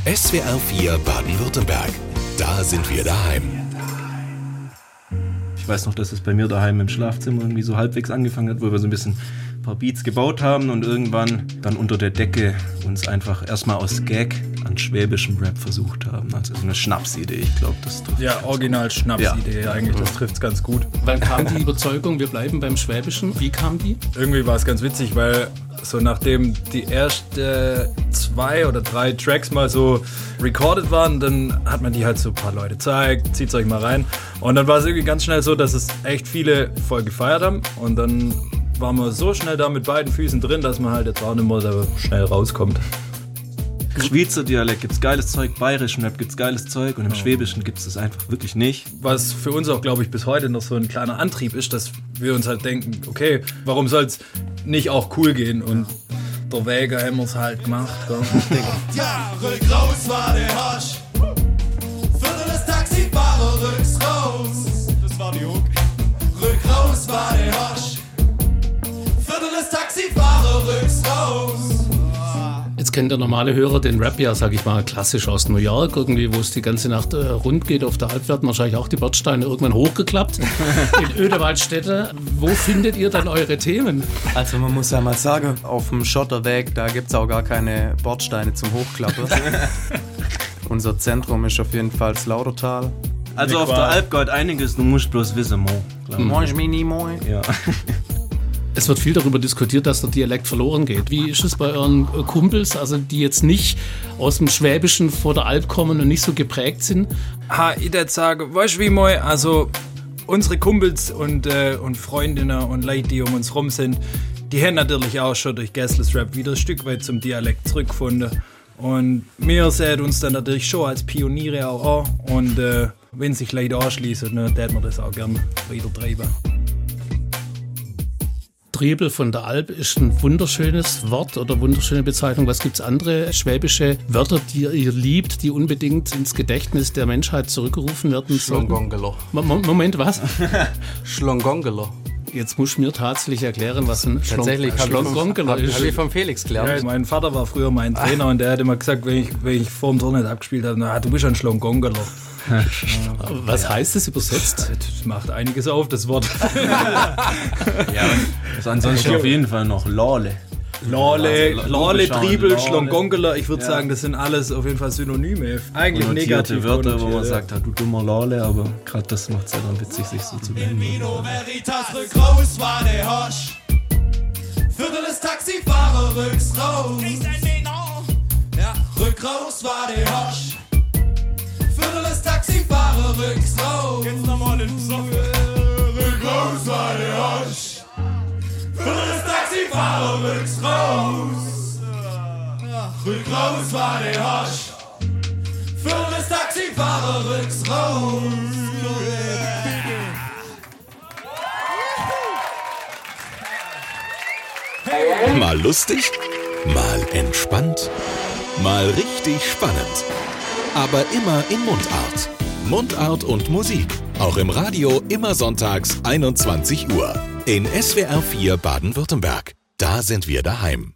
SWR 4 Baden-Württemberg. Da sind wir daheim. Ich weiß noch, dass es bei mir daheim im Schlafzimmer irgendwie so halbwegs angefangen hat, wo wir so ein bisschen ein paar Beats gebaut haben und irgendwann dann unter der Decke uns einfach erstmal aus Gag an schwäbischem Rap versucht haben. Also so eine Schnapsidee, ich glaube, das trifft. Ja, original Schnapsidee, ja. Eigentlich, das trifft es ganz gut. Wann kam die Überzeugung, wir bleiben beim Schwäbischen? Wie kam die? Irgendwie war es ganz witzig, weil so nachdem die ersten 2 oder 3 Tracks mal so recorded waren, dann hat man die halt so ein paar Leute gezeigt, zieht's euch mal rein. Und dann war es irgendwie ganz schnell so, dass es echt viele voll gefeiert haben. Und dann waren wir so schnell da mit beiden Füßen drin, dass man halt jetzt auch nicht mehr so schnell rauskommt. Schweizer Dialekt gibt's geiles Zeug, bayerischen Rap gibt's geiles Zeug und im Schwäbischen gibt's das einfach wirklich nicht. Was für uns auch, glaube ich, bis heute noch so ein kleiner Antrieb ist, dass wir uns halt denken, okay, warum soll's nicht auch cool gehen? Und der Wege haben wir's halt gemacht. Ja, rück raus war der Hasch. Viertel des Taxifahrer rücks raus. Das war die Hook. Rück raus war der Hasch. Viertel des Taxifahrer rücks raus. Jetzt kennt der normale Hörer den Rap ja, sag ich mal, klassisch aus New York, irgendwie, wo es die ganze Nacht rund geht. Auf der Alp werden wahrscheinlich auch die Bordsteine irgendwann hochgeklappt. In Ödewaldstätte. Wo findet ihr dann eure Themen? Also man muss ja mal sagen, auf dem Schotterweg, da gibt es auch gar keine Bordsteine zum Hochklappen. Unser Zentrum ist auf jeden Fall das Lautertal. Also auf der Alp geht einiges, du musst bloß wissen, Mo. Moi, mini, moi. Ja. Es wird viel darüber diskutiert, dass der Dialekt verloren geht. Wie ist es bei euren Kumpels, also die jetzt nicht aus dem Schwäbischen vor der Alp kommen und nicht so geprägt sind? Ich würde sagen, weißt du wie mal, also unsere Kumpels und Freundinnen und Leute, die um uns rum sind, die haben natürlich auch schon durch Gäsles Rap wieder ein Stück weit zum Dialekt zurückgefunden. Und wir sehen uns dann natürlich schon als Pioniere auch an. Und wenn sich Leute anschließen, ne, dann wir das auch gerne weiter treiben. Trebel von der Alp ist ein wunderschönes Wort oder wunderschöne Bezeichnung. Was gibt es andere schwäbische Wörter, die ihr liebt, die unbedingt ins Gedächtnis der Menschheit zurückgerufen werden sollen? Schlongongelo. Moment, was? Schlongongelo. Jetzt musst du mir tatsächlich erklären, was ein Schlongongelo ist. Habe ich von Felix gelernt. Ja, mein Vater war früher mein Trainer und der hat immer gesagt, wenn ich vor dem Turnen abgespielt habe, na, du bist ein Schlongongelo. Was heißt das übersetzt? Das macht einiges auf, das Wort. Ja, also ansonsten auf jeden Fall noch Lorle. Lorle, Triebel, Lorle. Schlongongela, ich würde sagen, das sind alles auf jeden Fall Synonyme. Eigentlich negativ Wörter, wo man konnotiert, sagt, du dummer Lorle, aber gerade das macht es ja dann witzig, sich so zu nennen. Vino Veritas, rück raus war der Hasch. Viertel des Taxifahrer rücks raus. Ja, rück raus war der Hasch. Viertel des Taxifahrer rücks raus. Jetzt nochmal den Song. Rück raus war der Hasch. Viertel des Taxifahrer rücks raus. Rück raus war der Hasch. Viertel des Taxifahrer rücks raus. Mal lustig, mal entspannt, mal richtig spannend. Aber immer in Mundart. Mundart und Musik. Auch im Radio immer sonntags 21 Uhr. In SWR 4 Baden-Württemberg. Da sind wir daheim.